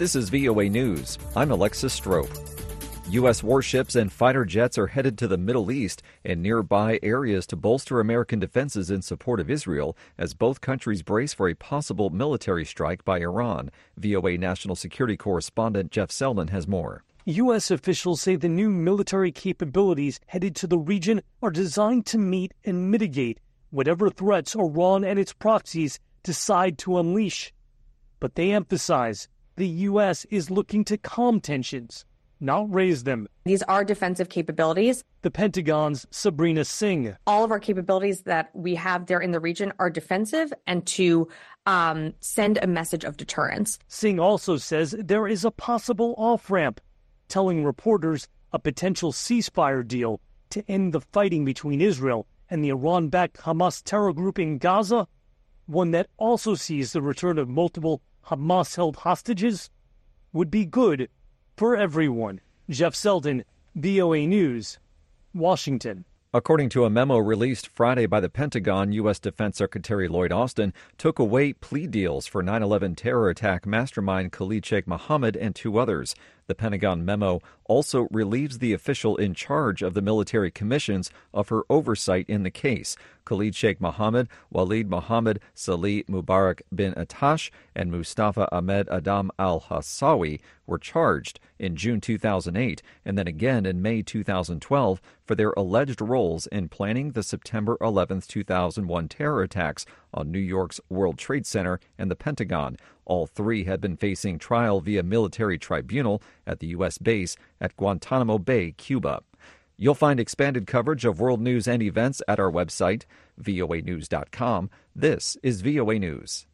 This is VOA News. I'm Alexis Strope. U.S. warships and fighter jets are headed to the Middle East and nearby areas to bolster American defenses in support of Israel as both countries brace for a possible military strike by Iran. VOA National Security Correspondent Jeff Selden has more. U.S. officials say the new military capabilities headed to the region are designed to meet and mitigate whatever threats Iran and its proxies decide to unleash. But they emphasize the U.S. is looking to calm tensions, not raise them. These are defensive capabilities. The Pentagon's Sabrina Singh. All of our capabilities that we have there in the region are defensive and to send a message of deterrence. Singh also says there is a possible off-ramp, telling reporters a potential ceasefire deal to end the fighting between Israel and the Iran-backed Hamas terror group in Gaza, one that also sees the return of multiple Hamas-held hostages, would be good for everyone. Jeff Selden, VOA News, Washington. According to a memo released Friday by the Pentagon, U.S. Defense Secretary Lloyd Austin took away plea deals for 9/11 terror attack mastermind Khalid Sheikh Mohammed and two others. The Pentagon memo also relieves the official in charge of the military commissions of her oversight in the case. Khalid Sheikh Mohammed, Walid Mohammed, Salih Mubarak bin Attash, and Mustafa Ahmed Adam al-Hassawi were charged in June 2008 and then again in May 2012 for their alleged roles in planning the September 11, 2001 terror attacks on New York's World Trade Center and the Pentagon. All three had been facing trial via military tribunal at the U.S. base at Guantanamo Bay, Cuba. You'll find expanded coverage of world news and events at our website, voanews.com. This is VOA News.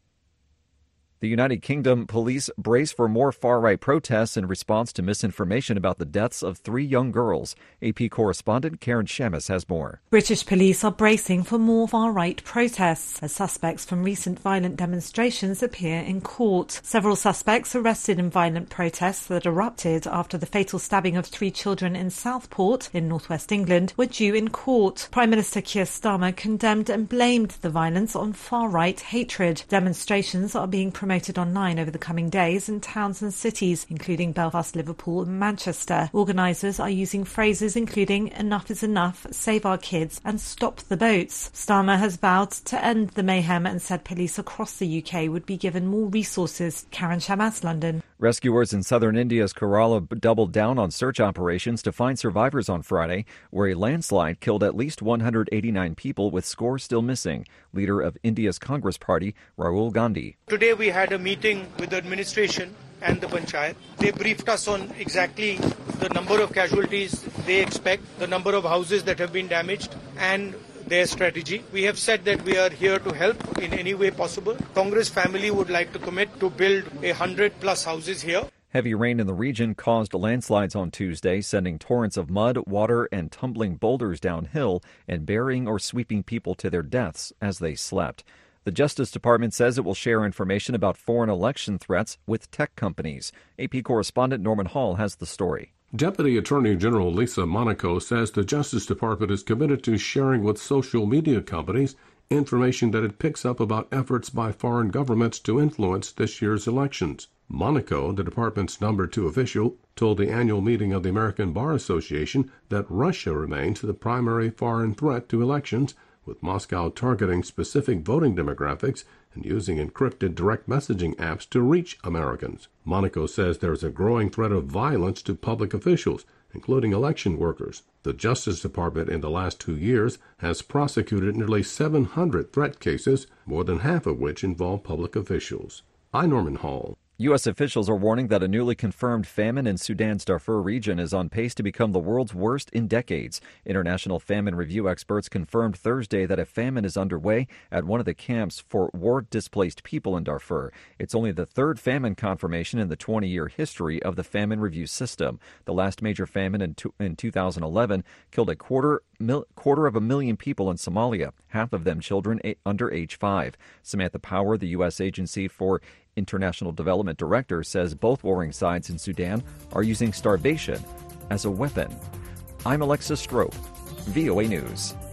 The United Kingdom police brace for more far-right protests in response to misinformation about the deaths of three young girls. AP correspondent Karen Shamus has more. British police are bracing for more far-right protests as suspects from recent violent demonstrations appear in court. Several suspects arrested in violent protests that erupted after the fatal stabbing of three children in Southport in northwest England were due in court. Prime Minister Keir Starmer condemned and blamed the violence on far-right hatred. Demonstrations are being promoted online over the coming days in towns and cities, including Belfast, Liverpool and Manchester. Organisers are using phrases including "enough is enough," "save our kids" and "stop the boats." Starmer has vowed to end the mayhem and said police across the UK would be given more resources. Karen Shamas, London. Rescuers in southern India's Kerala doubled down on search operations to find survivors on Friday, where a landslide killed at least 189 people with scores still missing. Leader of India's Congress Party, Rahul Gandhi. Today we had a meeting with the administration and the Panchayat. They briefed us on exactly the number of casualties they expect, the number of houses that have been damaged, and their strategy. We have said that we are here to help in any way possible. Congress family would like to commit to build 100+ houses here. Heavy rain in the region caused landslides on Tuesday, sending torrents of mud, water, and tumbling boulders downhill and burying or sweeping people to their deaths as they slept. The Justice Department says it will share information about foreign election threats with tech companies. AP correspondent Norman Hall has the story. Deputy Attorney General Lisa Monaco says the Justice Department is committed to sharing with social media companies information that it picks up about efforts by foreign governments to influence this year's elections. Monaco, the department's number 2 official, told the annual meeting of the American Bar Association that Russia remains the primary foreign threat to elections, with Moscow targeting specific voting demographics and using encrypted direct messaging apps to reach Americans. Monaco says there is a growing threat of violence to public officials, including election workers. The Justice Department in the last 2 years has prosecuted nearly 700 threat cases, more than half of which involve public officials. I'm Norman Hall. U.S. officials are warning that a newly confirmed famine in Sudan's Darfur region is on pace to become the world's worst in decades. International famine review experts confirmed Thursday that a famine is underway at one of the camps for war-displaced people in Darfur. It's only the third famine confirmation in the 20-year history of the famine review system. The last major famine in 2011 killed a quarter of a million people in Somalia, half of them children under age 5. Samantha Power, the U.S. Agency for International Development Director, says both warring sides in Sudan are using starvation as a weapon. I'm Alexis Strope, VOA News.